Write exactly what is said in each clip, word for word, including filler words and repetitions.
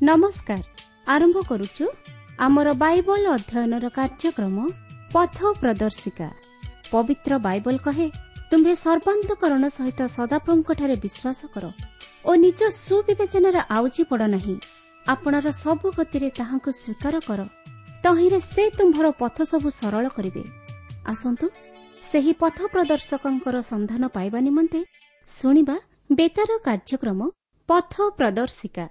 नमस्कार आरंभ करुचु आमर बाइबल अध्ययनर कार्यक्रम पथ प्रदर्शिका। पवित्र बाइबल कहे तुम्हें सर्वांतकरण सहित सदाप्रभुଙ୍କ ठारे विश्वास कर और निज सुविवेचनार आउजी पड़ नहीं। आपणर सब गतिरे ताहांकु स्वीकार कर, तहिरे से तुम्भर पथ सबु सरल करिवे। आसंतु सेही पथ प्रदर्शकंकर संधान पाइबा निमंते सुनिबा बेतार कार्यक्रम पथ प्रदर्शिका।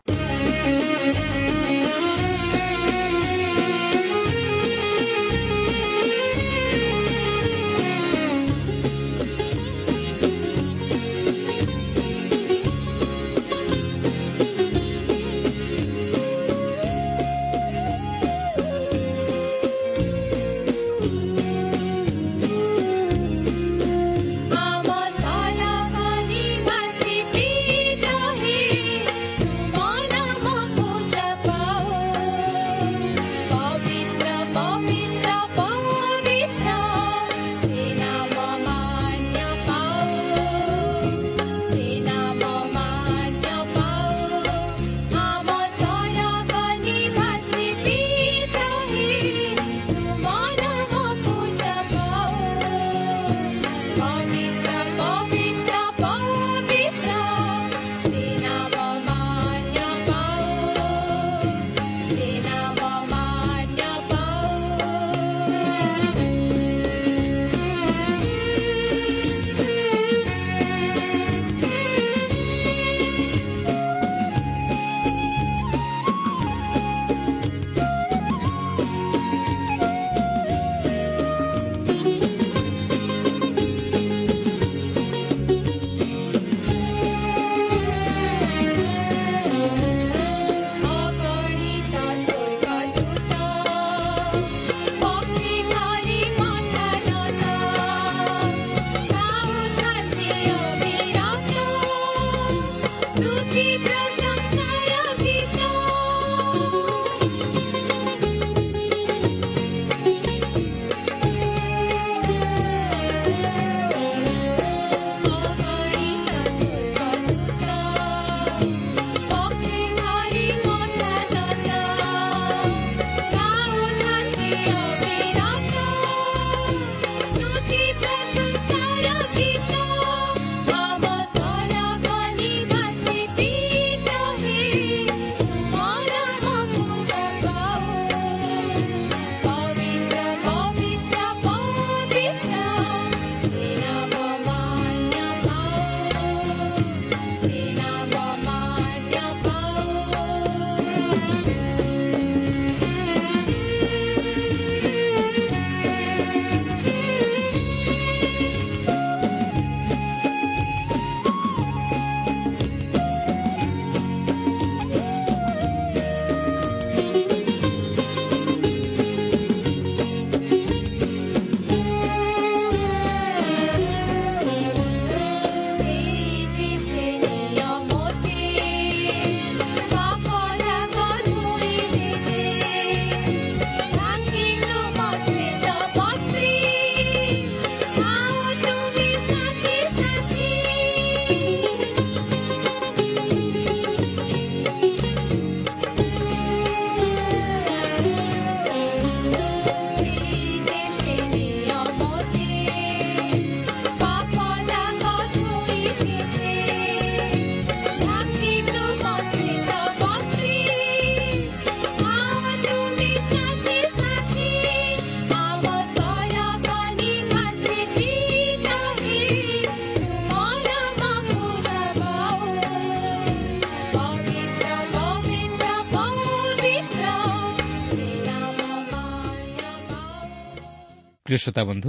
प्रिय श्रोता बंधु,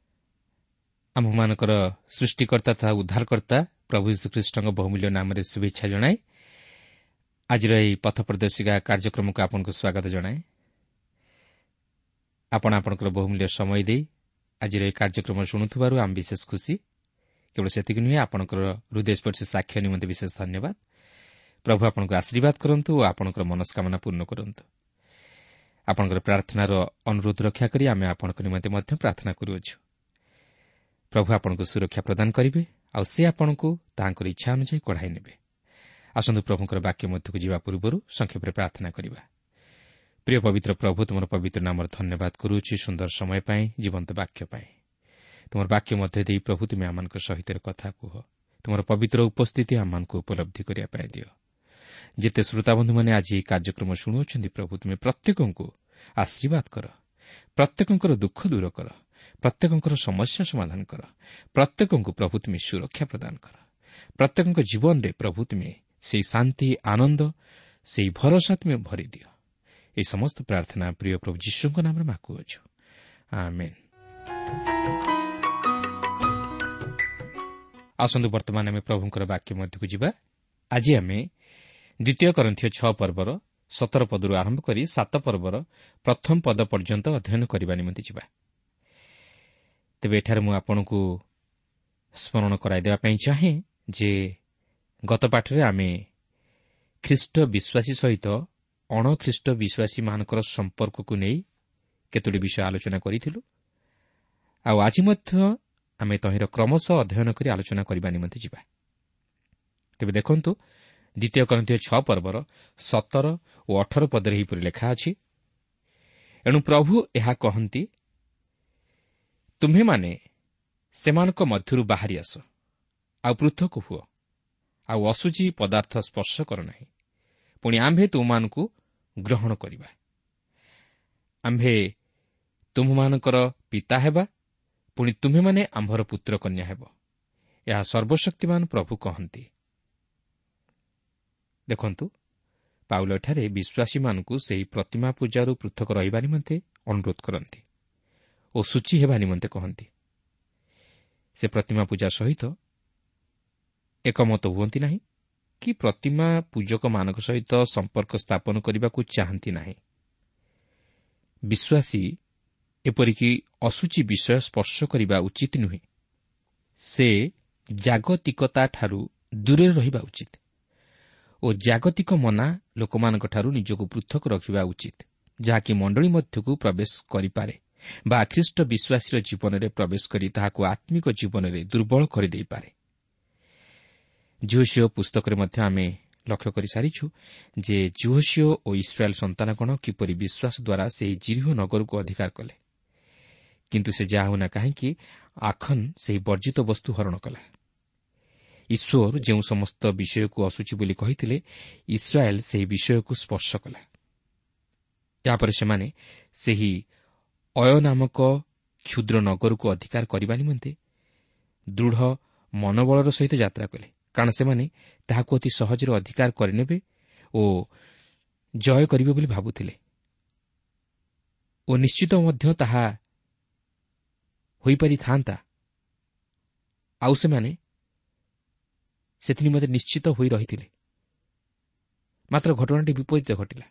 आमମାନଙ୍କର ସୃଷ୍ଟିକର୍ତ୍ତା ତଥା ଉଦ୍ଧାରକର୍ତ୍ତା ପ୍ରଭୁ ଯୀଶୁଖ୍ରୀଷ୍ଟଙ୍କ ବହୁମୂଲ୍ୟ ନାମରେ ଶୁଭେଚ୍ଛା ଜଣାଏ। ଆଜିର ଏହି ପଥ ପ୍ରଦର୍ଶିକା କାର୍ଯ୍ୟକ୍ରମକୁ ଆପଣଙ୍କୁ ସ୍ୱାଗତ ଜଣାଏ। ଆପଣ ଆପଣଙ୍କର ବହୁମୂଲ୍ୟ ସମୟ ଦେଇ ଆଜିର ଏହି କାର୍ଯ୍ୟକ୍ରମ ଶୁଣୁଥିବାରୁ ଆମେ ବିଶେଷ ଖୁସି। କେବଳ ସେତିକି ନୁହେଁ, ଆପଣଙ୍କର ହୃଦୟସ୍ପର୍ଶୀ ସାକ୍ଷ୍ୟ ନିମନ୍ତେ ବିଶେଷ ଧନ୍ୟବାଦ। ପ୍ରଭୁ ଆପଣଙ୍କୁ ଆଶୀର୍ବାଦ କରନ୍ତୁ ଓ ଆପଣଙ୍କର ମନସ୍କାମନା ପୂର୍ଣ୍ଣ କରନ୍ତୁ। ଆପଣଙ୍କର ପ୍ରାର୍ଥନାର ଅନୁରୋଧ ରକ୍ଷା କରି ଆମେ ଆପଣଙ୍କ ନିମନ୍ତେ ମଧ୍ୟ ପ୍ରାର୍ଥନା କରୁଅଛୁ। ପ୍ରଭୁ ଆପଣଙ୍କୁ ସୁରକ୍ଷା ପ୍ରଦାନ କରିବେ ଆଉ ସେ ଆପଣଙ୍କୁ ତାହାଙ୍କର ଇଚ୍ଛା ଅନୁଯାୟୀ କଢ଼ାଇ ନେବେ। ଆସନ୍ତୁ ପ୍ରଭୁଙ୍କର ବାକ୍ୟ ମଧ୍ୟକୁ ଯିବା ପୂର୍ବରୁ ସଂକ୍ଷେପରେ ପ୍ରାର୍ଥନା କରିବା। ପ୍ରିୟ ପବିତ୍ର ପ୍ରଭୁ, ତୁମର ପବିତ୍ର ନାମର ଧନ୍ୟବାଦ କରୁଛି ସୁନ୍ଦର ସମୟ ପାଇଁ, ଜୀବନ୍ତ ବାକ୍ୟ ପାଇଁ। ତୁମର ବାକ୍ୟ ମଧ୍ୟ ଦେଇ ପ୍ରଭୁ ତୁମେ ଆମମାନଙ୍କ ସହିତ କଥା କୁହ। ତୁମର ପବିତ୍ର ଉପସ୍ଥିତି ଆମମାନଙ୍କୁ ଉପଲବ୍ଧି କରିବା ପାଇଁ ଦିଅ। ଯେତେ ଶ୍ରୋତାବନ୍ଧୁମାନେ ଆଜି ଏହି କାର୍ଯ୍ୟକ୍ରମ ଶୁଣୁଅଛନ୍ତି, ପ୍ରଭୁ ତୁମେ ପ୍ରତ୍ୟେକଙ୍କୁ ଆଶୀର୍ବାଦ କର, ପ୍ରତ୍ୟେକଙ୍କର ଦୁଃଖ ଦୂର କର, ପ୍ରତ୍ୟେକଙ୍କର ସମସ୍ୟା ସମାଧାନ କର, ପ୍ରତ୍ୟେକଙ୍କୁ ପ୍ରଭୁ ତୁମେ ସୁରକ୍ଷା ପ୍ରଦାନ କର। ପ୍ରତ୍ୟେକଙ୍କ ଜୀବନରେ ପ୍ରଭୁ ତୁମେ ସେହି ଶାନ୍ତି, ଆନନ୍ଦ, ସେହି ଭରସା ତୁମେ ଭରିଦିଅ। ଏହି ସମସ୍ତ ପ୍ରାର୍ଥନା ପ୍ରିୟ ପ୍ରଭୁ ଯୀଶୁଙ୍କ ନାମରେ ମାଗୁଅଛୁ, ଆମେନ୍। ଆସନ୍ତୁ ବର୍ତ୍ତମାନ ଆମେ ପ୍ରଭୁଙ୍କର ବାକ୍ୟ ମଧ୍ୟକୁ ଯିବା। ଆଜି ଆମେ ଦ୍ୱିତୀୟ କରିନ୍ଥୀୟ ଛଅ ପର୍ବର ସତର ପଦରୁ ଆରମ୍ଭ କରି ସାତ ପର୍ବର ପ୍ରଥମ ପଦ ପର୍ଯ୍ୟନ୍ତ ଅଧ୍ୟୟନ କରିବା ନିମନ୍ତେ ଯିବା। ତେବେ ଏଠାରେ ମୁଁ ଆପଣଙ୍କୁ ସ୍ମରଣ କରାଇଦେବା ପାଇଁ ଚାହେଁ ଯେ ଗତ ପାଠରେ ଆମେ ଖ୍ରୀଷ୍ଟ ବିଶ୍ୱାସୀ ସହିତ ଅଣଖ୍ରୀଷ୍ଟ ବିଶ୍ୱାସୀମାନଙ୍କର ସମ୍ପର୍କକୁ ନେଇ କେତୋଟି ବିଷୟ ଆଲୋଚନା କରିଥିଲୁ। ଆଉ ଆଜି ମଧ୍ୟ ଆମେ ତହିଁର କ୍ରମଶଃ ଅଧ୍ୟୟନ କରି ଆଲୋଚନା କରିବା ନିମନ୍ତେ ଯିବା। ତେବେ ଦେଖନ୍ତୁ, ଦ୍ୱିତୀୟ କରିନ୍ଥୀୟ ଛଅ ପର୍ବର ସତର ଓ ଅଠର ପଦରେ ଏହିପରି ଲେଖା ଅଛି, ଏଣୁ ପ୍ରଭୁ ଏହା କହନ୍ତି, ତୁମ୍ଭେମାନେ ସେମାନଙ୍କ ମଧ୍ୟରୁ ବାହାରି ଆସ, ଆଉ ପୃଥକ ହୁଅ, ଆଉ ଅଶୁଚି ପଦାର୍ଥ ସ୍ପର୍ଶ କର ନାହିଁ। ପୁଣି ଆମ୍ଭେ ତୁମମାନଙ୍କୁ ଗ୍ରହଣ କରିବା। ଆମ୍ଭେ ତୁମ୍ଭମାନଙ୍କର ପିତା ହେବା, ପୁଣି ତୁମ୍ଭେମାନେ ଆମ୍ଭର ପୁତ୍ର କନ୍ୟା ହେବ। ଏହା ସର୍ବଶକ୍ତିମାନ ପ୍ରଭୁ କହନ୍ତି। ଦେଖନ୍ତୁ, ପାଉଲ ଏଠାରେ ବିଶ୍ୱାସୀମାନଙ୍କୁ ସେହି ପ୍ରତିମା ପୂଜାରୁ ପୃଥକ ରହିବା ନିମନ୍ତେ ଅନୁରୋଧ କରନ୍ତି ଓ ସୂଚୀ ହେବା ନିମନ୍ତେ କହନ୍ତି। ସେ ପ୍ରତିମା ପୂଜା ସହିତ ଏକମତ ହୁଅନ୍ତି ନାହିଁ କି ପ୍ରତିମା ପୂଜକମାନଙ୍କ ସହିତ ସମ୍ପର୍କ ସ୍ଥାପନ କରିବାକୁ ଚାହାନ୍ତି ନାହିଁ। ବିଶ୍ୱାସୀ ଏପରିକି ଅଶୁଚି ବିଷୟ ସ୍ପର୍ଶ କରିବା ଉଚିତ ନୁହେଁ। ସେ ଜାଗତିକତାଠାରୁ ଦୂରରେ ରହିବା ଉଚିତ ଓ ଜାଗତିକ ମନା ଲୋକମାନଙ୍କଠାରୁ ନିଜକୁ ପୃଥକ ରଖିବା ଉଚିତ, ଯାହାକି ମଣ୍ଡଳୀ ମଧ୍ୟକୁ ପ୍ରବେଶ କରିପାରେ ବା ଖ୍ରୀଷ୍ଟ ବିଶ୍ୱାସୀର ଜୀବନରେ ପ୍ରବେଶ କରି ତାହାକୁ ଆତ୍ମିକ ଜୀବନରେ ଦୁର୍ବଳ କରିଦେଇପାରେ। ଯୋଶିଓ ପୁସ୍ତକରେ ମଧ୍ୟ ଆମେ ଲକ୍ଷ୍ୟ କରିସାରିଛୁ ଯେ ଯୋଶିଓ ଓ ଇସ୍ରାଏଲ୍ ସନ୍ତାନଗଣ କିପରି ବିଶ୍ୱାସ ଦ୍ୱାରା ସେହି ଜିରିହୋ ନଗରକୁ ଅଧିକାର କଲେ। କିନ୍ତୁ ସେ ଯାହା ହେଉନା କାହିଁକି, ଆଖନ୍ ସେହି ବର୍ଜିତ ବସ୍ତୁ ହରଣ କଲା। ଈଶ୍ୱର ଯେଉଁ ସମସ୍ତ ବିଷୟକୁ ଅଶୁଚି ବୋଲି କହିଥିଲେ, ଇସ୍ରାଏଲ୍ ସେହି ବିଷୟକୁ ସ୍ପର୍ଶ କଲା। ଏହାପରେ ସେମାନେ ସେହି ଅୟ ନାମକ କ୍ଷୁଦ୍ର ନଗରକୁ ଅଧିକାର କରିବା ନିମନ୍ତେ ଦୃଢ଼ ମନୋବଳର ସହିତ ଯାତ୍ରା କଲେ, କାରଣ ସେମାନେ ତାହାକୁ ଅତି ସହଜରେ ଅଧିକାର କରିନେବେ ଓ ଜୟ କରିବେ ବୋଲି ଭାବୁଥିଲେ ଓ ନିଶ୍ଚିତ ମଧ୍ୟ ତାହା ହୋଇପାରିଥାନ୍ତା। ଆଉ ସେମାନେ ସେଥିନିମନ୍ତେ ନିଶ୍ଚିତ ହୋଇ ରହିଥିଲେ। ମାତ୍ର ଘଟଣାଟି ବିପରୀତ ଘଟିଲା।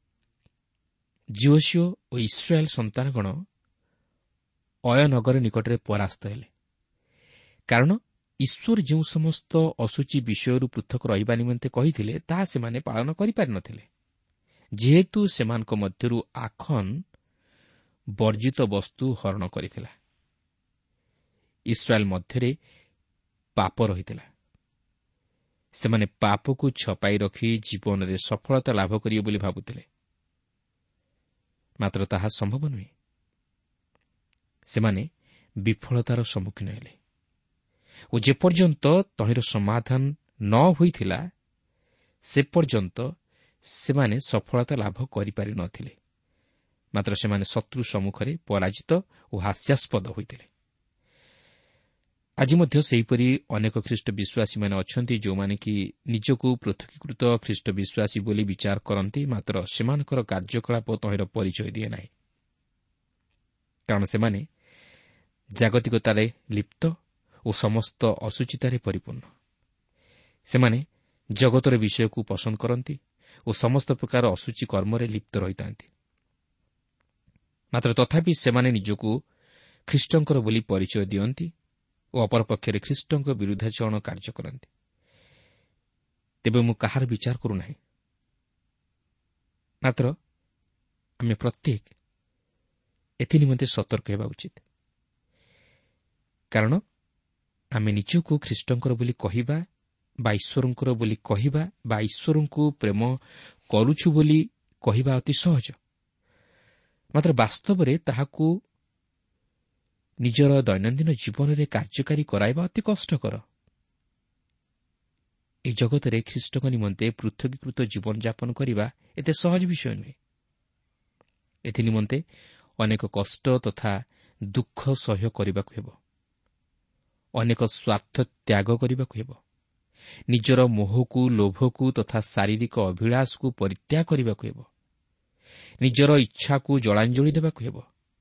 ଯୋଶିଓ ଓ ଇସ୍ରାଏଲ୍ ସନ୍ତାନଗଣ ଅୟ ନଗର ନିକଟରେ ପରାସ୍ତ ହେଲେ, କାରଣ ଈଶ୍ୱର ଯେଉଁ ସମସ୍ତ ଅଶୁଚି ବିଷୟରୁ ପୃଥକ ରହିବା ନିମନ୍ତେ କହିଥିଲେ, ତାହା ସେମାନେ ପାଳନ କରିପାରି ନ ଥିଲେ। ଯେହେତୁ ସେମାନଙ୍କ ମଧ୍ୟରୁ ଆଖନ୍ ବର୍ଜିତ ବସ୍ତୁ ହରଣ କରିଥିଲା, ଇସ୍ରାଏଲ୍ ମଧ୍ୟରେ ପାପ ରହିଥିଲା। ସେମାନେ ପାପକୁ ଛପାଇ ରଖି ଜୀବନରେ ସଫଳତା ଲାଭ କରିବେ ବୋଲି ଭାବୁଥିଲେ, ମାତ୍ର ତାହା ସମ୍ଭବ ନୁହେଁ। ସେମାନେ ବିଫଳତାର ସମ୍ମୁଖୀନ ହେଲେ ଓ ଯେପର୍ଯ୍ୟନ୍ତ ତହିଁର ସମାଧାନ ନ ହୋଇଥିଲା, ସେ ପର୍ଯ୍ୟନ୍ତ ସେମାନେ ସଫଳତା ଲାଭ କରିପାରି ନ ଥିଲେ। ମାତ୍ର ସେମାନେ ଶତ୍ରୁ ସମ୍ମୁଖରେ ପରାଜିତ ଓ ହାସ୍ୟାସ୍ପଦ ହୋଇଥିଲେ। ଆଜି ମଧ୍ୟ ସେହିପରି ଅନେକ ଖ୍ରୀଷ୍ଟ ବିଶ୍ୱାସୀମାନେ ଅଛନ୍ତି, ଯେଉଁମାନେ କି ନିଜକୁ ପୃଥକୀକୃତ ଖ୍ରୀଷ୍ଟ ବିଶ୍ୱାସୀ ବୋଲି ବିଚାର କରନ୍ତି, ମାତ୍ର ସେମାନଙ୍କର କାର୍ଯ୍ୟକଳାପ ତହିଁର ପରିଚୟ ଦିଏ ନାହିଁ, କାରଣ ସେମାନେ ଜାଗତିକତାରେ ଲିପ୍ତ ଓ ସମସ୍ତ ଅଶୁଚିତାରେ ପରିପୂର୍ଣ୍ଣ। ସେମାନେ ଜଗତର ବିଷୟକୁ ପସନ୍ଦ କରନ୍ତି ଓ ସମସ୍ତ ପ୍ରକାର ଅଶୁଚି କର୍ମରେ ଲିପ୍ତ ରହିଥାନ୍ତି। ମାତ୍ର ତଥାପି ସେମାନେ ନିଜକୁ ଖ୍ରୀଷ୍ଟଙ୍କର ବୋଲି ପରିଚୟ ଦିଅନ୍ତି ଓ ଅପରପକ୍ଷରେ ଖ୍ରୀଷ୍ଟଙ୍କ ବିରୁଦ୍ଧାଚରଣ କାର୍ଯ୍ୟ କରନ୍ତି। ତେବେ ମୁଁ କାହାର ବିଚାର କରୁନାହିଁ, ମାତ୍ର ଆମେ ପ୍ରତ୍ୟେକ ଏଥିନିମନ୍ତେ ସତର୍କ ହେବା ଉଚିତ। କାରଣ ଆମେ ନିଜକୁ ଖ୍ରୀଷ୍ଟଙ୍କର ବୋଲି କହିବା ବା ଈଶ୍ୱରଙ୍କର ବୋଲି କହିବା ବା ଈଶ୍ୱରଙ୍କୁ ପ୍ରେମ କରୁଛୁ ବୋଲି କହିବା ଅତି ସହଜ। ମାତ୍ର ବାସ୍ତବରେ ତାହାକୁ ନିଜର ଦୈନନ୍ଦିନ ଜୀବନରେ କାର୍ଯ୍ୟକାରୀ କରାଇବା ଅତି କଷ୍ଟକର। ଏହି ଜଗତରେ ଖ୍ରୀଷ୍ଟଙ୍କ ନିମନ୍ତେ ପୃଥକୀକୃତ ଜୀବନଯାପନ କରିବା ଏତେ ସହଜ ବିଷୟ ନୁହେଁ। ଏଥି ନିମନ୍ତେ ଅନେକ କଷ୍ଟ ତଥା ଦୁଃଖ ସହ୍ୟ କରିବାକୁ ହେବ। ଅନେକ ସ୍ୱାର୍ଥ ତ୍ୟାଗ କରିବାକୁ ହେବ। ନିଜର ମୋହକୁ, ଲୋଭକୁ ତଥା ଶାରୀରିକ ଅଭିଳାଷକୁ ପରିତ୍ୟାଗ କରିବାକୁ ହେବ। ନିଜର ଇଚ୍ଛାକୁ ଜଳାଞ୍ଜଳି ଦେବାକୁ ହେବ।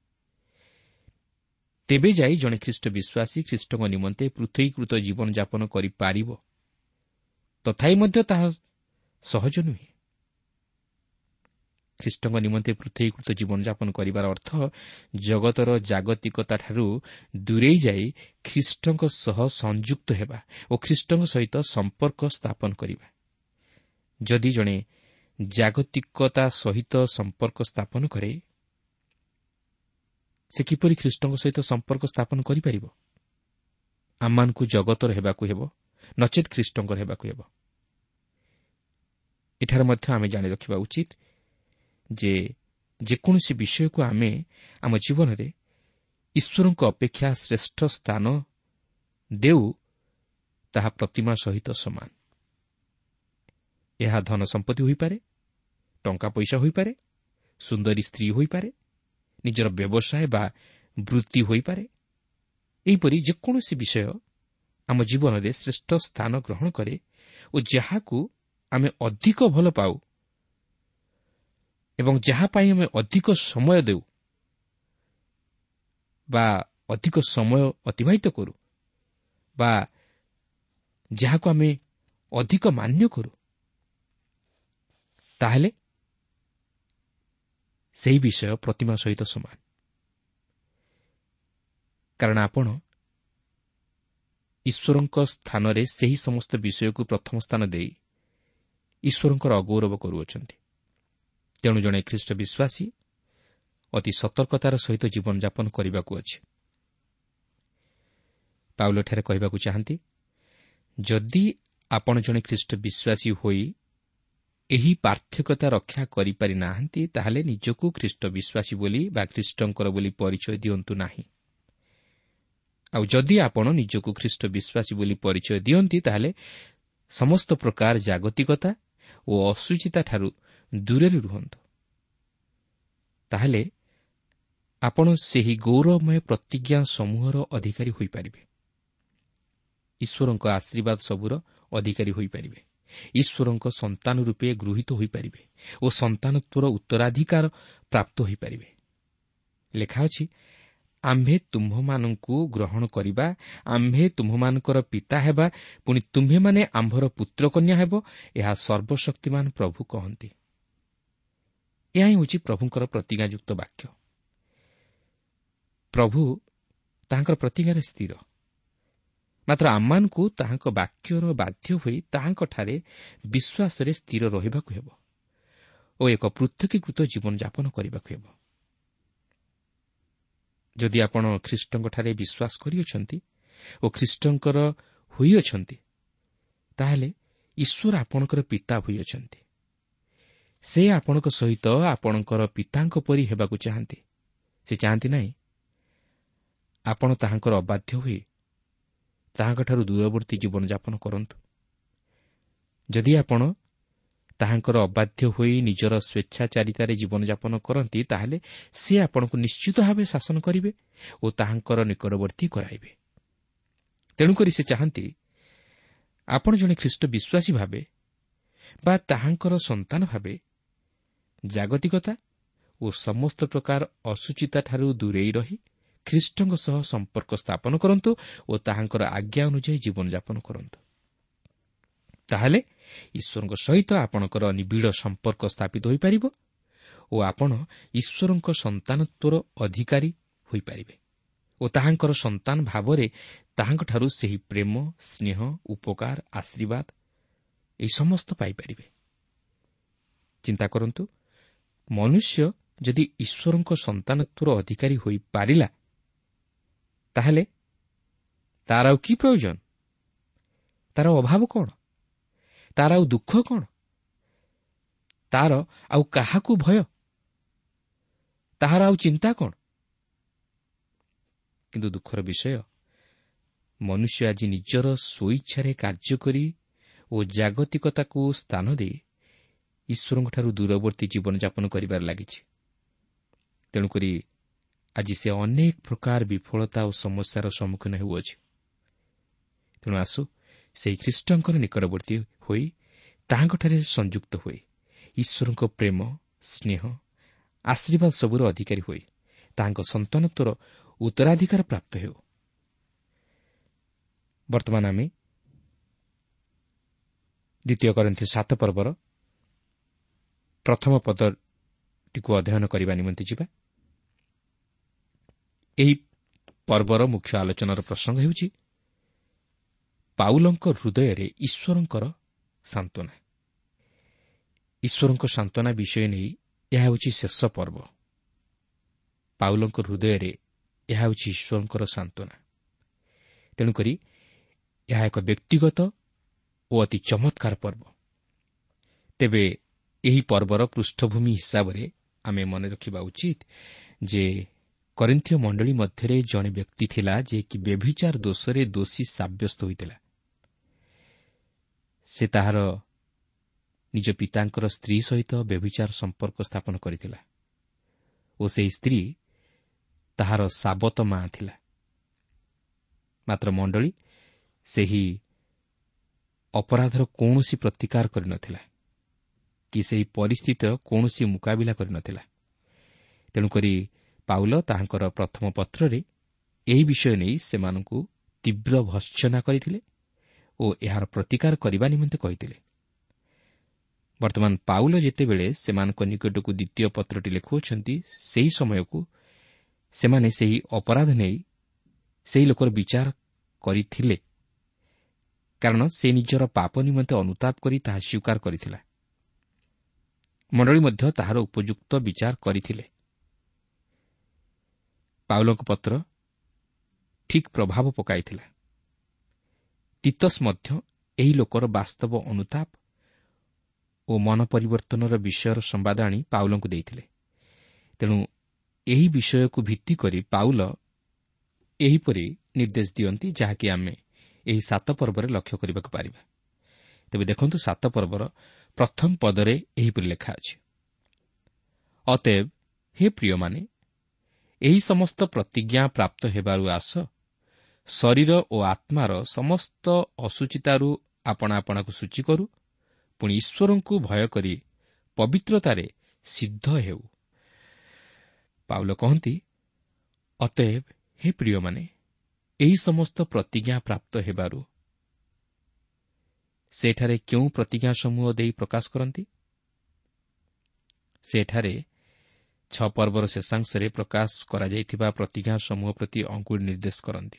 ତେବେ ଯାଇ ଜଣେ ଖ୍ରୀଷ୍ଟ ବିଶ୍ୱାସୀ ଖ୍ରୀଷ୍ଟଙ୍କ ନିମନ୍ତେ ପୃଥକୀକୃତ ଜୀବନଯାପନ କରିପାରିବ। ତଥାପି ମଧ୍ୟ ତାହା ସହଜ ନୁହେଁ। ଖ୍ରୀଷ୍ଟଙ୍କ ନିମନ୍ତେ ପୃଥକୀକୃତ ଜୀବନଯାପନ କରିବାର ଅର୍ଥ ଜଗତର ଜାଗତିକତାଠାରୁ ଦୂରେଇ ଯାଇ ଖ୍ରୀଷ୍ଟଙ୍କ ସହ ସଂଯୁକ୍ତ ହେବା ଓ ଖ୍ରୀଷ୍ଟଙ୍କ ସହିତ ସମ୍ପର୍କ ସ୍ଥାପନ କରିବା। ଯଦି ଜଣେ ଜାଗତିକତା ସହିତ ସମ୍ପର୍କ ସ୍ଥାପନ କରେ, ସେ କିପରି ଖ୍ରୀଷ୍ଟଙ୍କ ସହିତ ସମ୍ପର୍କ ସ୍ଥାପନ କରିପାରିବ? ଆମମାନଙ୍କୁ ଜଗତର ହେବାକୁ ହେବ, ନଚେତ୍ ଖ୍ରୀଷ୍ଟଙ୍କର ହେବାକୁ ହେବ। ଏଠାରେ ମଧ୍ୟ ଆମେ ଜାଣି ରଖିବା ଉଚିତ ଯେ ଯେକୌଣସି ବିଷୟକୁ ଆମେ ଆମ ଜୀବନରେ ଈଶ୍ୱରଙ୍କ ଅପେକ୍ଷା ଶ୍ରେଷ୍ଠ ସ୍ଥାନ ଦେଉ, ତାହା ପ୍ରତିମା ସହିତ ସମାନ। ଏହା ଧନ ସମ୍ପତ୍ତି ହୋଇପାରେ, ଟଙ୍କା ପଇସା ହୋଇପାରେ, ସୁନ୍ଦରୀ ସ୍ତ୍ରୀ ହୋଇପାରେ, ନିଜର ବ୍ୟବସାୟ ବା ବୃତ୍ତି ହୋଇପାରେ। ଏହିପରି ଯେକୌଣସି ବିଷୟ ଆମ ଜୀବନରେ ଶ୍ରେଷ୍ଠ ସ୍ଥାନ ଗ୍ରହଣ କରେ ଓ ଯାହାକୁ ଆମେ ଅଧିକ ଭଲ ପାଉ ଏବଂ ଯାହା ପାଇଁ ଆମେ ଅଧିକ ସମୟ ଦେଉ ବା ଅଧିକ ସମୟ ଅତିବାହିତ କରୁ ବା ଯାହାକୁ ଆମେ ଅଧିକ ମାନ୍ୟ କରୁ, ତାହେଲେ ସେହି ବିଷୟ ପ୍ରତିମା ସହିତ ସମାନ। କାରଣ ଆପଣ ଈଶ୍ୱରଙ୍କ ସ୍ଥାନରେ ସେହି ସମସ୍ତ ବିଷୟକୁ ପ୍ରଥମ ସ୍ଥାନ ଦେଇ ଈଶ୍ୱରଙ୍କର ଅଗୌରବ କରୁଅଛନ୍ତି। ତେଣୁ ଜଣେ ଖ୍ରୀଷ୍ଟ ବିଶ୍ୱାସୀ ଅତି ସତର୍କତାର ସହିତ ଜୀବନଯାପନ କରିବାକୁ ଅଛି। ପାଉଲ ଏଠାରେ କହିବାକୁ ଚାହାନ୍ତି, ଯଦି ଆପଣ ଜଣେ ଖ୍ରୀଷ୍ଟ ବିଶ୍ୱାସୀ ହୋଇ ଏହି ପାର୍ଥକ୍ୟତା ରକ୍ଷା କରିପାରି ନାହାନ୍ତି, ତାହେଲେ ନିଜକୁ ଖ୍ରୀଷ୍ଟ ବିଶ୍ୱାସୀ ବୋଲି ବା ଖ୍ରୀଷ୍ଟଙ୍କର ବୋଲି ପରିଚୟ ଦିଅନ୍ତୁ ନାହିଁ। ଆଉ ଯଦି ଆପଣ ନିଜକୁ ଖ୍ରୀଷ୍ଟ ବିଶ୍ୱାସୀ ବୋଲି ପରିଚୟ ଦିଅନ୍ତି, ତାହେଲେ ସମସ୍ତ ପ୍ରକାର ଜାଗତିକତା ଓ ଅଶୁଚିତାଠାରୁ ଦୂରରେ ରୁହନ୍ତୁ। ତାହେଲେ ଆପଣ ସେହି ଗୌରବମୟ ପ୍ରତିଜ୍ଞା ସମୂହର ଅଧିକାରୀ ହୋଇପାରିବେ। ଈଶ୍ୱରଙ୍କ ଆଶୀର୍ବାଦ ସବୁର ଅଧିକାରୀ ହୋଇପାରିବେ। ଈଶ୍ୱରଙ୍କ ସନ୍ତାନ ରୂପେ ଗୃହୀତ ହୋଇପାରିବେ ଓ ସନ୍ତାନତ୍ୱର ଉତ୍ତରାଧିକାର ପ୍ରାପ୍ତ ହୋଇପାରିବେ। ଲେଖା ଅଛି, ଆମ୍ଭେ ତୁମ୍ଭମାନଙ୍କୁ ଗ୍ରହଣ କରିବା, ଆମ୍ଭେ ତୁମ୍ଭମାନଙ୍କର ପିତା ହେବା, ପୁଣି ତୁମ୍ଭେମାନେ ଆମ୍ଭର ପୁତ୍ରକନ୍ୟା ହେବ, ଏହା ସର୍ବଶକ୍ତିମାନ ପ୍ରଭୁ କହନ୍ତି। ଏହା ହିଁ ହେଉଛି ପ୍ରଭୁଙ୍କର ପ୍ରତିଜ୍ଞାଯୁକ୍ତ ବାକ୍ୟ। ପ୍ରଭୁ ତାହାଙ୍କର ପ୍ରତିଜ୍ଞାରେ ସ୍ଥିର। ମାତ୍ର ଆମମାନଙ୍କୁ ତାହାଙ୍କ ବାକ୍ୟର ବାଧ୍ୟ ହୋଇ ତାହାଙ୍କଠାରେ ବିଶ୍ୱାସରେ ସ୍ଥିର ରହିବାକୁ ହେବ ଓ ଏକ ପୃଥକୀକୃତ ଜୀବନଯାପନ କରିବାକୁ ହେବ। ଯଦି ଆପଣ ଖ୍ରୀଷ୍ଟଙ୍କଠାରେ ବିଶ୍ୱାସ କରିଅଛନ୍ତି ଓ ଖ୍ରୀଷ୍ଟଙ୍କର ହୋଇଅଛନ୍ତି, ତାହେଲେ ଈଶ୍ୱର ଆପଣଙ୍କର ପିତା ହୋଇଅଛନ୍ତି। ସେ ଆପଣଙ୍କ ସହିତ ଆପଣଙ୍କର ପିତାଙ୍କ ପରି ହେବାକୁ ଚାହାନ୍ତି। ସେ ଚାହାନ୍ତି ନାହିଁ ଆପଣ ତାହାଙ୍କର ଅବାଧ୍ୟ ହୋଇ ତାହାଙ୍କଠାରୁ ଦୂରବର୍ତ୍ତୀ ଜୀବନଯାପନ କରନ୍ତୁ। ଯଦି ଆପଣ ତାହାଙ୍କର ଅବାଧ୍ୟ ହୋଇ ନିଜର ସ୍ୱେଚ୍ଛାଚାରିତାରେ ଜୀବନଯାପନ କରନ୍ତି, ତାହେଲେ ସେ ଆପଣଙ୍କୁ ନିଶ୍ଚିତ ଭାବେ ଶାସନ କରିବେ ଓ ତାହାଙ୍କର ନିକଟବର୍ତ୍ତୀ କରାଇବେ। ତେଣୁକରି ସେ ଚାହାନ୍ତି ଆପଣ ଜଣେ ଖ୍ରୀଷ୍ଟ ବିଶ୍ୱାସୀ ଭାବେ ବା ତାହାଙ୍କର ସନ୍ତାନ ଭାବେ ଜାଗତିକତା ଓ ସମସ୍ତ ପ୍ରକାର ଅଶୁଚିତାଠାରୁ ଦୂରେଇ ରହି ଖ୍ରୀଷ୍ଟଙ୍କ ସହ ସମ୍ପର୍କ ସ୍ଥାପନ କରନ୍ତୁ ଓ ତାହାଙ୍କର ଆଜ୍ଞା ଅନୁଯାୟୀ ଜୀବନଯାପନ କରନ୍ତୁ। ତାହେଲେ ଈଶ୍ୱରଙ୍କ ସହିତ ଆପଣଙ୍କର ନିବିଡ଼ ସମ୍ପର୍କ ସ୍ଥାପିତ ହୋଇପାରିବ ଓ ଆପଣ ଈଶ୍ୱରଙ୍କ ସନ୍ତାନତ୍ୱର ଅଧିକାରୀ ହୋଇପାରିବେ ଓ ତାହାଙ୍କର ସନ୍ତାନ ଭାବରେ ତାହାଙ୍କଠାରୁ ସେହି ପ୍ରେମ, ସ୍ନେହ, ଉପକାର, ଆଶୀର୍ବାଦ ଏହି ସମସ୍ତ ପାଇପାରିବେ। ଚିନ୍ତା କରନ୍ତୁ, ମନୁଷ୍ୟ ଯଦି ଈଶ୍ୱରଙ୍କ ସନ୍ତାନତ୍ୱର ଅଧିକାରୀ ହୋଇପାରିଲା, ତାହେଲେ ତାର ଆଉ କି ପ୍ରୟୋଜନ? ତାର ଅଭାବ କ'ଣ? ତାର ଆଉ ଦୁଃଖ କ'ଣ? ତାର ଆଉ କାହାକୁ ଭୟ? ତାହାର ଆଉ ଚିନ୍ତା କ'ଣ? କିନ୍ତୁ ଦୁଃଖର ବିଷୟ, ମନୁଷ୍ୟ ଆଜି ନିଜର ସ୍ୱଇଚ୍ଛାରେ କାର୍ଯ୍ୟ କରି ଓ ଜାଗତିକତାକୁ ସ୍ଥାନ ଦେଇ ଈଶ୍ୱରଙ୍କଠାରୁ ଦୂରବର୍ତ୍ତୀ ଜୀବନଯାପନ କରିବାରେ ଲାଗିଛି। ତେଣୁକରି ଆଜି ସେ ଅନେକ ପ୍ରକାର ବିଫଳତା ଓ ସମସ୍ୟାର ସମ୍ମୁଖୀନ ହେଉଅଛି। ତେଣୁ ଆସୁ ସେହି ଖ୍ରୀଷ୍ଟଙ୍କର ନିକଟବର୍ତ୍ତୀ ହୋଇ ତାହାଙ୍କଠାରେ ସଂଯୁକ୍ତ ହୋଇ ଈଶ୍ୱରଙ୍କ ପ୍ରେମ, ସ୍ନେହ, ଆଶୀର୍ବାଦ ସବୁର ଅଧିକାରୀ ହୋଇ ତାହାଙ୍କ ସନ୍ତାନତ୍ୱର ଉତ୍ତରାଧିକାର ପ୍ରାପ୍ତ ହେଉ। ବର୍ତ୍ତମାନ ଆମେ ଦ୍ୱିତୀୟ କରିନ୍ଥୀୟ ସାତ ପର୍ବର ପ୍ରଥମ ପଦଟିକୁ ଅଧ୍ୟୟନ କରିବା ନିମନ୍ତେ ଯିବା। ଏହି ପର୍ବର ମୁଖ୍ୟ ଆଲୋଚନାର ପ୍ରସଙ୍ଗ ହେଉଛି ପାଉଲଙ୍କ ହୃଦୟରେ ଈଶ୍ୱରଙ୍କର ସାନ୍ତ୍ୱନା। ଈଶ୍ୱରଙ୍କ ସାନ୍ତ୍ୱନା ବିଷୟ ନେଇ ଏହା ହେଉଛି ଶେଷ ପର୍ବ। ପାଉଲଙ୍କ ହୃଦୟରେ ଏହା ହେଉଛି ଈଶ୍ୱରଙ୍କର ସାନ୍ତ୍ୱନା। ତେଣୁକରି ଏହା ଏକ ବ୍ୟକ୍ତିଗତ ଓ ଅତି ଚମତ୍କାର ପର୍ବ। ତେବେ ଏହି ପର୍ବର ପୃଷ୍ଠଭୂମି ହିସାବରେ ଆମେ ମନେ ରଖିବା ଉଚିତ ଯେ କରିନ୍ଥୀୟ ମଣ୍ଡଳୀ ମଧ୍ୟରେ ଜଣେ ବ୍ୟକ୍ତି ଥିଲା ଯେ କି ବ୍ୟଭିଚାର ଦୋଷରେ ଦୋଷୀ ସାବ୍ୟସ୍ତ ହୋଇଥିଲା। ସେ ତାହାର ନିଜ ପିତାଙ୍କର ସ୍ତ୍ରୀ ସହିତ ବ୍ୟଭିଚାର ସମ୍ପର୍କ ସ୍ଥାପନ କରିଥିଲା ଓ ସେହି ସ୍ତ୍ରୀ ତାହାର ସାବତ ମା' ଥିଲା। ମାତ୍ର ମଣ୍ଡଳୀ ସେହି ଅପରାଧର କୌଣସି ପ୍ରତିକାର କରିନଥିଲା କି ସେହି ପରିସ୍ଥିତିର କୌଣସି ମୁକାବିଲା କରିନଥିଲା। ତେଣୁକରି ପାଉଲ ତାହାଙ୍କର ପ୍ରଥମ ପତ୍ରରେ ଏହି ବିଷୟ ନେଇ ସେମାନଙ୍କୁ ତୀବ୍ର ଭର୍ତ୍ସନା କରିଥିଲେ ଓ ଏହାର ପ୍ରତିକାର କରିବା ନିମନ୍ତେ କହିଥିଲେ। ବର୍ତ୍ତମାନ ପାଉଲ ଯେତେବେଳେ ସେମାନଙ୍କ ନିକଟକୁ ଦ୍ୱିତୀୟ ପତ୍ରଟି ଲେଖୁଅଛନ୍ତି, ସେହି ସମୟକୁ ସେମାନେ ସେହି ଅପରାଧ ନେଇ ସେହି ଲୋକର ବିଚାର କରିଥିଲେ, କାରଣ ସେ ନିଜର ପାପ ନିମନ୍ତେ ଅନୁତାପ କରି ତାହା ସ୍ୱୀକାର କରିଥିଲା। ମଣ୍ଡଳୀ ମଧ୍ୟ ତାହାର ଉପଯୁକ୍ତ ବିଚାର କରିଥିଲେ। ପାଉଲଙ୍କ ପତ୍ର ଠିକ୍ ପ୍ରଭାବ ପକାଇଥିଲା। ତିତସ୍ ମଧ୍ୟ ଏହି ଲୋକର ବାସ୍ତବ ଅନୁତାପ ଓ ମନ ପରିବର୍ତ୍ତନର ବିଷୟର ସମ୍ବାଦ ଆଣି ପାଉଲଙ୍କୁ ଦେଇଥିଲେ। ତେଣୁ ଏହି ବିଷୟକୁ ଭିତ୍ତି କରି ପାଉଲ ଏହିପରି ନିର୍ଦ୍ଦେଶ ଦିଅନ୍ତି, ଯାହାକି ଆମେ ଏହି ସାତ ପର୍ବରେ ଲକ୍ଷ୍ୟ କରିବାକୁ ପାରିବା। ତେବେ ଦେଖନ୍ତୁ, ସାତ ପର୍ବର ପ୍ରଥମ ପଦରେ ଏହିପରି ଲେଖା ଅଛି, ଅତଏବ ହେ ପ୍ରିୟମାନେ, ଏହି ସମସ୍ତ ପ୍ରତିଜ୍ଞା ପ୍ରାପ୍ତ ହେବାରୁ ଆସ, ଶରୀର ଓ ଆତ୍ମାର ସମସ୍ତ ଅସୁଚିତାରୁ ଆପଣା ଆପଣାକୁ ସୂଚୀ କରୁ, ପୁଣି ଈଶ୍ୱରଙ୍କୁ ଭୟ କରି ପବିତ୍ରତାରେ ସିଦ୍ଧ ହେଉ। ପାଉଲ କହନ୍ତି, ଅତଏବ ହେ ପ୍ରିୟମାନେ, ଏହି ସମସ୍ତ ପ୍ରତିଜ୍ଞା ପ୍ରାପ୍ତ ହେବାରୁ। ସେଠାରେ କେଉଁ ପ୍ରତିଜ୍ଞା ସମୂହ ଦେଇ ପ୍ରକାଶ କରନ୍ତି? ସେଠାରେ ଛଅ ପର୍ବର ଶେଷାଂଶରେ ପ୍ରକାଶ କରାଯାଇଥିବା ପ୍ରତିଜ୍ଞା ସମୂହ ପ୍ରତି ଅଙ୍ଗୁଳି ନିର୍ଦ୍ଦେଶ କରନ୍ତି।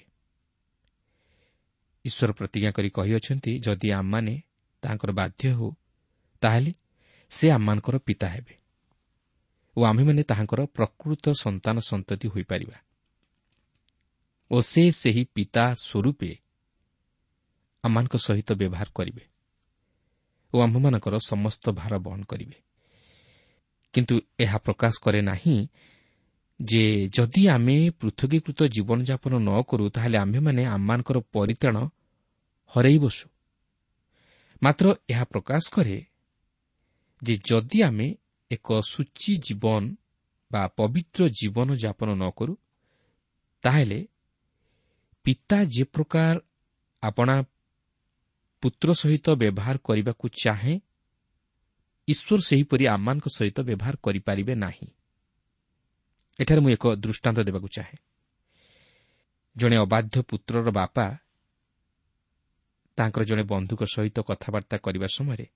ଈଶ୍ୱର ପ୍ରତିଜ୍ଞା କରି କହିଅଛନ୍ତି, ଯଦି ଆମମାନେ ତାହାଙ୍କର ବାଧ୍ୟ ହେଉ, ତାହେଲେ ସେ ଆମମାନଙ୍କର ପିତା ହେବେ ଓ ଆମ୍ଭେମାନେ ତାହାଙ୍କର ପ୍ରକୃତ ସନ୍ତାନ ସନ୍ତତି ହୋଇପାରିବା ଓ ସେ ସେହି ପିତା ସ୍ୱରୂପେ ଆମମାନଙ୍କ ସହିତ ବ୍ୟବହାର କରିବେ ଓ ଆମ୍ଭମାନଙ୍କର ସମସ୍ତ ଭାର ବହନ କରିବେ। କିନ୍ତୁ ଏହା ପ୍ରକାଶ କରେ ନାହିଁ ଯେ ଯଦି ଆମେ ପୃଥକୀକୃତ ଜୀବନଯାପନ ନ କରୁ, ତାହେଲେ ଆମ୍ଭେମାନେ ଆମମାନଙ୍କର ପରିତ୍ରାଣ ହରାଇ ବସୁ। ମାତ୍ର ଏହା ପ୍ରକାଶ କରେ ଯେ ଯଦି ଆମେ ଏକ ସୂଚୀ ଜୀବନ ବା ପବିତ୍ର ଜୀବନଯାପନ ନ କରୁ, ତାହେଲେ ପିତା ଯେ ପ୍ରକାର ଆପଣା ପୁତ୍ର ସହିତ ବ୍ୟବହାର କରିବାକୁ ଚାହେଁ, ଈଶ୍ୱର ସେହିପରି ଆମମାନଙ୍କ ସହିତ ବ୍ୟବହାର କରିପାରିବେ ନାହିଁ। ଏଠାରେ ମୁଁ ଏକ ଦୃଷ୍ଟାନ୍ତ ଦେବାକୁ ଚାହେଁ। ଜଣେ ଅବାଧ୍ୟ ପୁତ୍ରର ବାପା ତାଙ୍କର ଜଣେ ବନ୍ଧୁଙ୍କ ସହିତ କଥାବାର୍ତ୍ତା କରିବା ସମୟରେ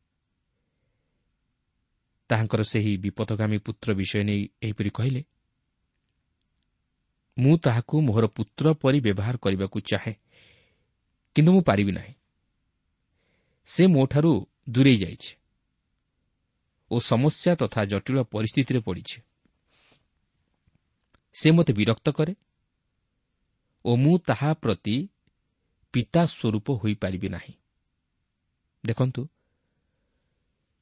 ତାହାଙ୍କର ସେହି ବିପଥଗାମୀ ପୁତ୍ର ବିଷୟ ନେଇ ଏହିପରି କହିଲେ, ମୁଁ ତାହାକୁ ମୋହର ପୁତ୍ର ପରି ବ୍ୟବହାର କରିବାକୁ ଚାହେଁ, କିନ୍ତୁ ମୁଁ ପାରିବି ନାହିଁ। ସେ ମୋଠାରୁ ଦୂରେଇ ଯାଇଛି ଓ ସମସ୍ୟା ତଥା ଜଟିଳ ପରିସ୍ଥିତିରେ ପଡ଼ିଛି। ସେ ମୋତେ ବିରକ୍ତ କରେ ଓ ମୁଁ ତାହା ପ୍ରତି ପିତା ସ୍ୱରୂପ ହୋଇପାରିବି ନାହିଁ। ଦେଖନ୍ତୁ,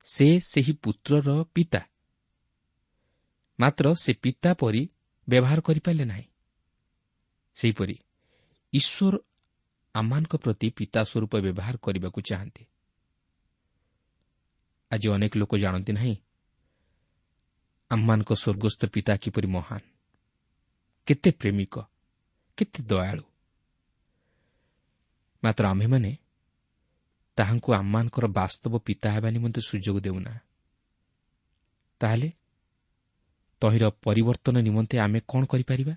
ସେ ସେହି ପୁତ୍ରର ପିତା, ମାତ୍ର ସେ ପିତା ପରି ବ୍ୟବହାର କରିପାରିଲେ ନାହିଁ। ସେହିପରି ଈଶ୍ୱର ଆମମାନଙ୍କ ପ୍ରତି ପିତା ସ୍ୱରୂପ ବ୍ୟବହାର କରିବାକୁ ଚାହାନ୍ତି। ଆଜି ଅନେକ ଲୋକ ଜାଣନ୍ତି ନାହିଁ ଆମମାନଙ୍କ ସ୍ୱର୍ଗସ୍ଥ ପିତା କିପରି ମହାନ, କେତେ ପ୍ରେମିକ, କେତେ ଦୟାଳୁ। ମାତ୍ର ଆମ୍ଭେମାନେ ତାହାଙ୍କୁ ଆମମାନଙ୍କର ବାସ୍ତବ ପିତା ହେବା ନିମନ୍ତେ ସୁଯୋଗ ଦେଉନା। ତାହେଲେ ତହିଁର ପରିବର୍ତ୍ତନ ନିମନ୍ତେ ଆମେ କ'ଣ କରିପାରିବା?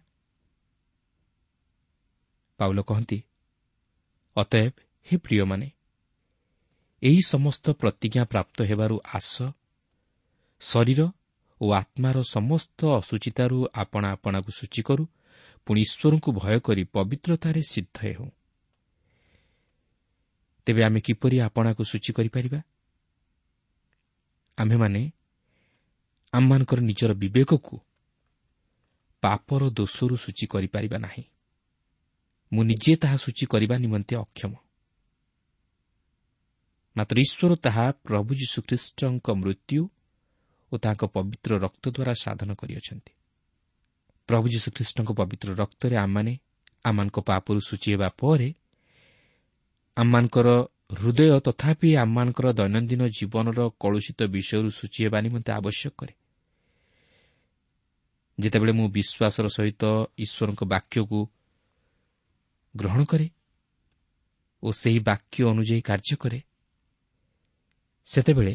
ପାଉଲ କହନ୍ତି, ଅତଏବ ହେ ପ୍ରିୟମାନେ, ଏହି ସମସ୍ତ ପ୍ରତିଜ୍ଞା ପ୍ରାପ୍ତ ହେବାରୁ ଆସ, ଶରୀର ଓ ଆତ୍ମାର ସମସ୍ତ ଅସୁଚିତାରୁ ଆପଣା ଆପଣାକୁ ସୂଚୀ କରୁ, ପୁଣି ଈଶ୍ୱରଙ୍କୁ ଭୟ କରି ପବିତ୍ରତାରେ ସିଦ୍ଧ ହେଉ। ତେବେ ଆମେ କିପରି ଆପଣାକୁ ସୂଚୀ କରିପାରିବା? ଆମ୍ଭେମାନେ ଆମମାନଙ୍କର ନିଜର ବିବେକକୁ ପାପର ଦୋଷରୁ ସୂଚୀ କରିପାରିବା ନାହିଁ। ମୁଁ ନିଜେ ତାହା ସୂଚୀ କରିବା ନିମନ୍ତେ ଅକ୍ଷମ। ମାତ୍ର ଈଶ୍ୱର ତାହା ପ୍ରଭୁ ଯୀଶୁଖ୍ରୀଷ୍ଟଙ୍କ ମୃତ୍ୟୁ ଓ ତାଙ୍କ ପବିତ୍ର ରକ୍ତ ଦ୍ୱାରା ସାଧନ କରିଅଛନ୍ତି। ପ୍ରଭୁ ଯୀଶୁଖ୍ରୀଷ୍ଟଙ୍କ ପବିତ୍ର ରକ୍ତରେ ଆମମାନେ ଆମମାନଙ୍କ ପାପରୁ ସୂଚୀ ହେବା ପରେ ଆମମାନଙ୍କର ହୃଦୟ ତଥାପି ଆମମାନଙ୍କର ଦୈନନ୍ଦିନ ଜୀବନର କଳୁଷିତ ବିଷୟରୁ ସୂଚୀ ହେବା ନିମନ୍ତେ ଆବଶ୍ୟକ କରେ। ଯେତେବେଳେ ମୁଁ ବିଶ୍ୱାସର ସହିତ ଈଶ୍ୱରଙ୍କ ବାକ୍ୟକୁ ଗ୍ରହଣ କରେ ଓ ସେହି ବାକ୍ୟ ଅନୁଯାୟୀ କାର୍ଯ୍ୟ କରେ, ସେତେବେଳେ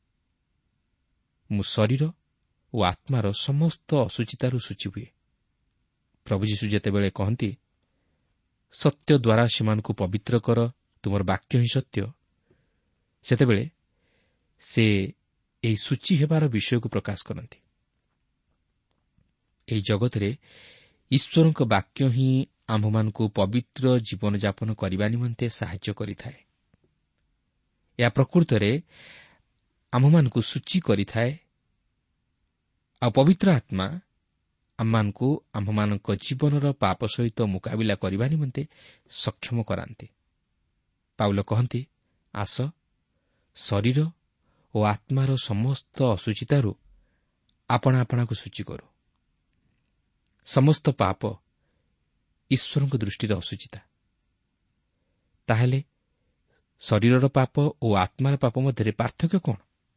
ମୁଁ ଶରୀର ଓ ଆତ୍ମାର ସମସ୍ତ ଅସୁଚିତାରୁ ସୂଚୀ ହୁଏ। ପ୍ରଭୁ ଯୀଶୁ ଯେତେବେଳେ କହନ୍ତି, ସତ୍ୟ ଦ୍ୱାରା ସେମାନଙ୍କୁ ପବିତ୍ର କର, ତୁମର ବାକ୍ୟ ହିଁ ସତ୍ୟ, ସେତେବେଳେ ସେ ଏହି ସୂଚୀ ହେବାର ବିଷୟକୁ ପ୍ରକାଶ କରନ୍ତି। ଏହି ଜଗତରେ ଈଶ୍ୱରଙ୍କ ବାକ୍ୟ ହିଁ ଆମ୍ଭମାନଙ୍କୁ ପବିତ୍ର ଜୀବନଯାପନ କରିବା ନିମନ୍ତେ ସାହାଯ୍ୟ କରିଥାଏ। ଏହା ପ୍ରକୃତରେ ଆମ୍ଭମାନଙ୍କୁ ସୂଚୀ କରିଥାଏ, ଆଉ ପବିତ୍ର ଆତ୍ମା ଆମମାନଙ୍କୁ ଆମ୍ଭମାନଙ୍କ ଜୀବନର ପାପ ସହିତ ମୁକାବିଲା କରିବା ନିମନ୍ତେ ସକ୍ଷମ କରାନ୍ତି। ପାଉଲ କହନ୍ତି, ଆସ, ଶରୀର ଓ ଆତ୍ମାର ସମସ୍ତ ଅସୁଚିତାରୁ ଆପଣା ଆପଣାକୁ ସୂଚୀ କରୁ। ସମସ୍ତ ପାପ ଈଶ୍ୱରଙ୍କ ଦୃଷ୍ଟିରେ ଅସୁଚିତା। ତାହେଲେ ଶରୀରର ପାପ ଓ ଆତ୍ମାର ପାପ ମଧ୍ୟରେ ପାର୍ଥକ୍ୟ କ'ଣ?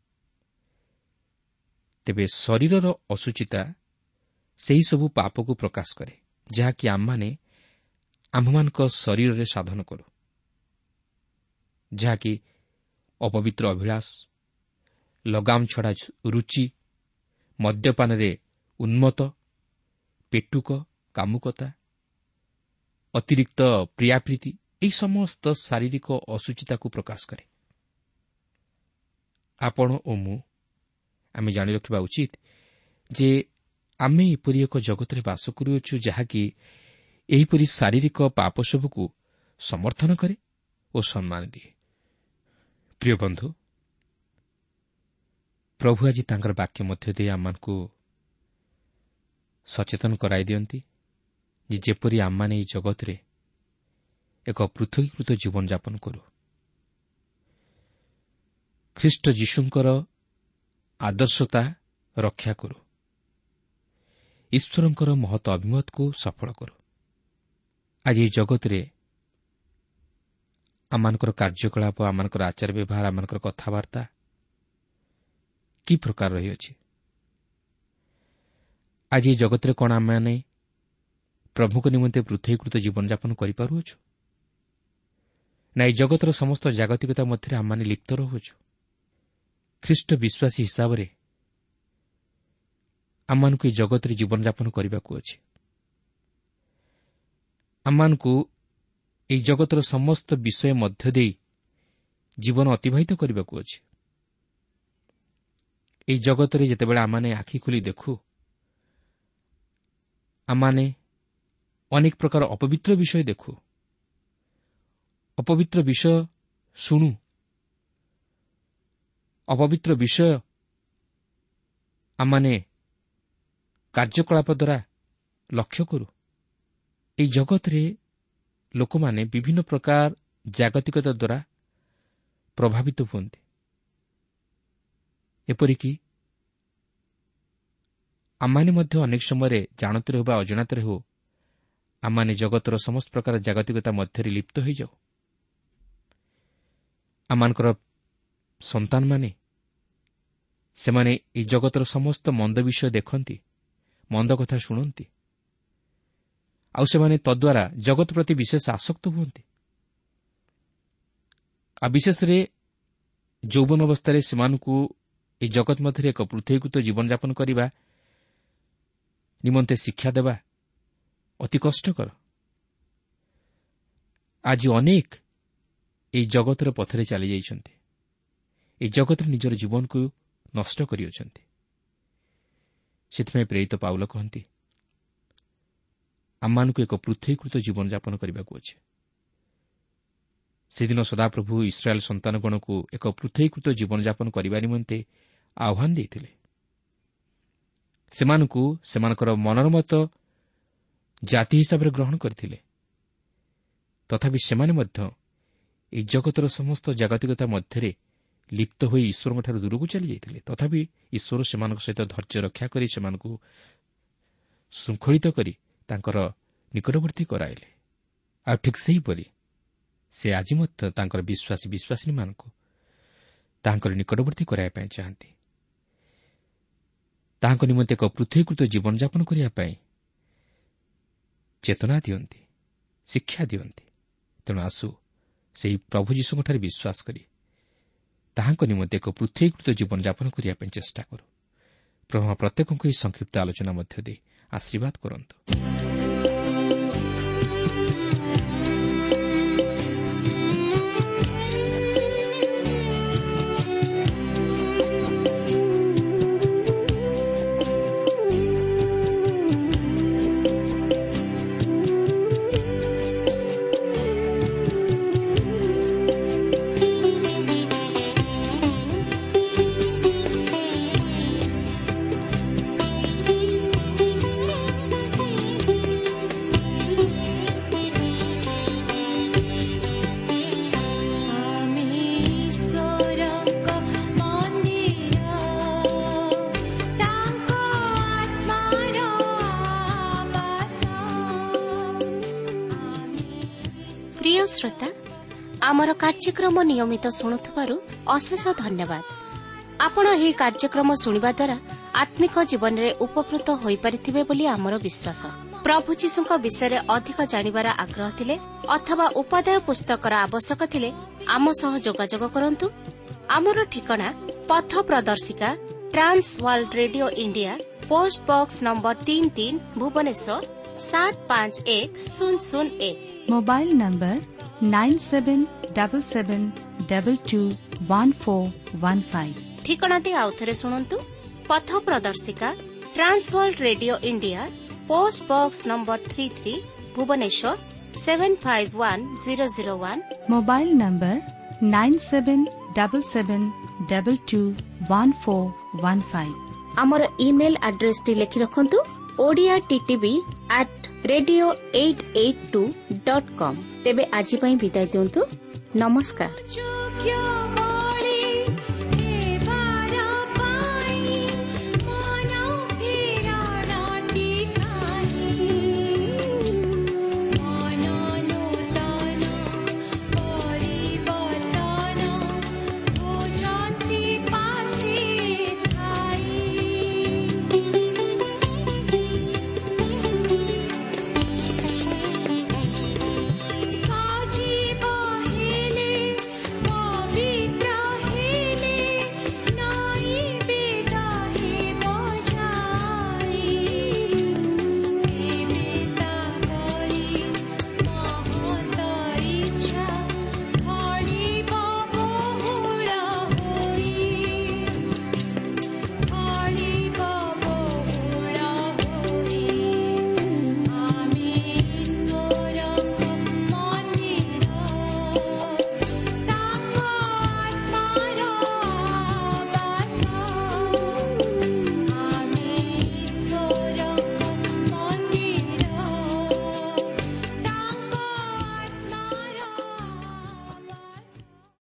ତେବେ ଶରୀରର ଅସୁଚିତା ସେହିସବୁ ପାପକୁ ପ୍ରକାଶ କରେ, ଯାହାକି ଆମମାନେ ଆମ୍ଭମାନଙ୍କ ଶରୀରରେ ସାଧନ କରୁ, ଯାହାକି ଅପବିତ୍ର ଅଭିଳାଷ, ଲଗାମ ଛଡ଼ା ରୁଚି, ମଦ୍ୟପାନରେ ଉନ୍ମତ୍ତ, ପେଟୁକ, କାମୁକତା, ଅତିରିକ୍ତ ପ୍ରିୟାପ୍ରୀତି, ଏହି ସମସ୍ତ ଶାରୀରିକ ଅସୁଚିତାକୁ ପ୍ରକାଶ କରେ। ଆପଣ ଓ ମୁଁ ଆମେ ଜାଣି ରଖିବା ଉଚିତ ଯେ ଆମେ ଏପରି ଏକ ଜଗତରେ ବାସ କରୁଅଛୁ, ଯାହାକି ଏହିପରି ଶାରୀରିକ ପାପ ସବୁକୁ ସମର୍ଥନ କରେ ଓ ସମ୍ମାନ ଦିଏ। ପ୍ରିୟ ବନ୍ଧୁ, ପ୍ରଭୁ ଆଜି ତାଙ୍କର ବାକ୍ୟ ମଧ୍ୟ ଦେଇ ଆମମାନଙ୍କୁ ସଚେତନ କରାଇ ଦିଅନ୍ତି ଯେ ଯେପରି ଆମମାନେ ଏହି ଜଗତରେ ଏକ ପୃଥକୀକୃତ ଜୀବନଯାପନ କରୁ, ଖ୍ରୀଷ୍ଟ ଯୀଶୁଙ୍କର ଆଦର୍ଶତା ରକ୍ଷା କରୁ, ଈଶ୍ୱରଙ୍କର ମହତ୍ ଅଭିମତକୁ ସଫଳ କରୁ। ଆଜି ଏହି ଜଗତରେ ଆମମାନଙ୍କର କାର୍ଯ୍ୟକଳାପ, ଆମମାନଙ୍କର ଆଚାର ବ୍ୟବହାର, ଆମମାନଙ୍କର କଥାବାର୍ତ୍ତା କି ପ୍ରକାର ରହିଅଛି? ଆଜି ଏହି ଜଗତରେ କ'ଣ ଆମମାନେ ପ୍ରଭୁଙ୍କ ନିମନ୍ତେ ପୃଥକୀକୃତ ଜୀବନଯାପନ କରିପାରୁଅଛୁ? ନା ଏହି ଜଗତର ସମସ୍ତ ଜାଗତିକତା ମଧ୍ୟରେ ଆମମାନେ ଲିପ୍ତ ରହୁଅଛୁ? ଖ୍ରୀଷ୍ଟ ବିଶ୍ୱାସୀ ହିସାବରେ ଆମମାନଙ୍କୁ ଏହି ଜଗତରେ ଜୀବନଯାପନ କରିବାକୁ ଅଛି। ଆମମାନଙ୍କୁ ଏହି ଜଗତର ସମସ୍ତ ବିଷୟ ମଧ୍ୟ ଦେଇ ଜୀବନ ଅତିବାହିତ କରିବାକୁ ଅଛି। ଏହି ଜଗତରେ ଯେତେବେଳେ ଆମମାନେ ଆଖି ଖୋଲି ଦେଖୁ, ଆମମାନେ ଅନେକ ପ୍ରକାର ଅପବିତ୍ର ବିଷୟ ଦେଖୁ, ଅପବିତ୍ର ବିଷୟ ଶୁଣୁ, ଅପବିତ୍ର ବିଷୟ ଆମମାନେ କାର୍ଯ୍ୟକଳାପ ଦ୍ୱାରା ଲକ୍ଷ୍ୟ କରୁ। ଏହି ଜଗତରେ ଲୋକମାନେ ବିଭିନ୍ନ ପ୍ରକାର ଜାଗତିକତା ଦ୍ୱାରା ପ୍ରଭାବିତ ହୁଅନ୍ତି। ଏପରିକି ଆମମାନେ ମଧ୍ୟ ଅନେକ ସମୟରେ ଜାଣତରେ ହେଉ ବା ଅଜାଣତରେ ହେଉ ଆମମାନେ ଜଗତର ସମସ୍ତ ପ୍ରକାର ଜାଗତିକତା ମଧ୍ୟରେ ଲିପ୍ତ ହୋଇଯାଉ। ଆମମାନଙ୍କର ସନ୍ତାନମାନେ ସେମାନେ ଏହି ଜଗତର ସମସ୍ତ ମନ୍ଦ ବିଷୟ ଦେଖନ୍ତି, ମନ୍ଦ କଥା ଶୁଣନ୍ତି, ଆଉ ସେମାନେ ତଦ୍ୱାରା ଜଗତ ପ୍ରତି ବିଶେଷ ଆସକ୍ତ ହୁଅନ୍ତି। ଆଉ ବିଶେଷରେ ଯୌବନ ଅବସ୍ଥାରେ ସେମାନଙ୍କୁ ଏହି ଜଗତ ମଧ୍ୟରେ ଏକ ପୃଥକୀକୃତ ଜୀବନଯାପନ କରିବା ନିମନ୍ତେ ଶିକ୍ଷା ଦେବା ଅତି କଷ୍ଟକର। ଆଜି ଅନେକ ଏହି ଜଗତର ପଥରେ ଚାଲିଯାଇଛନ୍ତି, ଏହି ଜଗତରେ ନିଜର ଜୀବନକୁ ନଷ୍ଟ କରିଅଛନ୍ତି। ସେଥିପାଇଁ ପ୍ରେରିତ ପାଉଲ କହନ୍ତି, ଆମମାନଙ୍କୁ ଏକ ପୃଥକୀକୃତ ଜୀବନଯାପନ କରିବାକୁ ଅଛି। ସେଦିନ ସଦାପ୍ରଭୁ ଇସ୍ରାଏଲ୍ ସନ୍ତାନଗଣକୁ ଏକ ପୃଥକୀକୃତ ଜୀବନଯାପନ କରିବା ନିମନ୍ତେ ଆହ୍ୱାନ ଦେଇଥିଲେ। ସେମାନଙ୍କୁ ସେମାନଙ୍କର ମନର ମତ ଜାତି ହିସାବରେ ଗ୍ରହଣ କରିଥିଲେ। ତଥାପି ସେମାନେ ମଧ୍ୟ ଏହି ଜଗତର ସମସ୍ତ ଜାଗତିକତା ମଧ୍ୟରେ ଲିପ୍ତ ହୋଇ ଈଶ୍ୱରଙ୍କଠାରୁ ଦୂରକୁ ଚାଲିଯାଇଥିଲେ। ତଥାପି ଈଶ୍ୱର ସେମାନଙ୍କ ସହିତ ଧୈର୍ଯ୍ୟ ରକ୍ଷା କରି ସେମାନଙ୍କୁ ଶୃଙ୍ଖଳିତ କରି ତାଙ୍କର ନିକଟବର୍ତ୍ତୀ କରାଇଲେ। ଆଉ ଠିକ୍ ସେହିପରି ସେ ଆଜି ମଧ୍ୟ ତାଙ୍କର ବିଶ୍ୱାସୀ ବିଶ୍ୱାସିନୀମାନଙ୍କୁ ତାହାଙ୍କର ନିକଟବର୍ତ୍ତୀ କରାଇବା ପାଇଁ ଚାହାନ୍ତି। ତାହାଙ୍କ ନିମନ୍ତେ ଏକ ପୃଥକୀକୃତ ଜୀବନଯାପନ କରିବା ପାଇଁ ଚେତନା ଦିଅନ୍ତି, ଶିକ୍ଷା ଦିଅନ୍ତି। ତେଣୁ ଆସୁ ସେହି ପ୍ରଭୁ ଯୀଶୁଙ୍କଠାରେ ବିଶ୍ୱାସ କରି ତାହାଙ୍କ ନିମନ୍ତେ ଏକ ପୃଥକୀକୃତ ଜୀବନଯାପନ କରିବା ପାଇଁ ଚେଷ୍ଟା କରୁ। ପ୍ରଭୁ ପ୍ରତ୍ୟେକଙ୍କୁ ଏହି ସଂକ୍ଷିପ୍ତ ଆଲୋଚନା ମଧ୍ୟ ଦେଇ ଆଶୀର୍ବାଦ କରନ୍ତୁ। প্রিয় শ্রোতা, আমার কার্যক্রম নিয়মিত শুণুথিবারু অশেষ ধন্যবাদ। আপন এই কার্যক্রম শুনিবা দ্বারা আত্মিক জীবନରେ উপকৃত ହୋଇପାରିଥିବେ ବୋଲି ଆମର ବିଶ୍ୱାସ। ପ୍ରଭୁ ଯୀଶୁଙ୍କ ବିଷୟରେ ଅଧିକ ଜାଣିବାର ଆଗ୍ରହ ଥିଲେ ଅଥବା ଉପାଦେୟ ପୁସ୍ତକର ଆବଶ୍ୟକ ଥିଲେ ଆମ ସହ ଯୋଗାଯୋଗ କରନ୍ତୁ। ଆମର ଠିକଣା ପଥ ପ୍ରଦର୍ଶିକା Trans World Radio India, post box number ତିନି ତିନି, ଭୁବନେଶ୍ୱର ସାତ ପାଞ୍ଚ ଏକ ଶୂନ ଶୂନ ଏକ। Mobile number nine seven double seven double two one four one five. ଠିକଣାଟି ଆଉଥରେ ଶୁଣନ୍ତୁ। ପଥ ପ୍ରଦର୍ଶିକା Trans World Radio India, post box number ତିନି ତିନି, Bhubaneswar seven five one zero zero one. Mobile number nine seven double seven double two one four one five. ଆମର email ଆଡ୍ରେସଟି ଲେଖି ରଖନ୍ତୁ, Odia TTV at radio eight eight two dot com. ତେବେ ଆଜି ପାଇଁ ବିଦାୟ ଦିଅନ୍ତୁ। ନମସ୍କାର।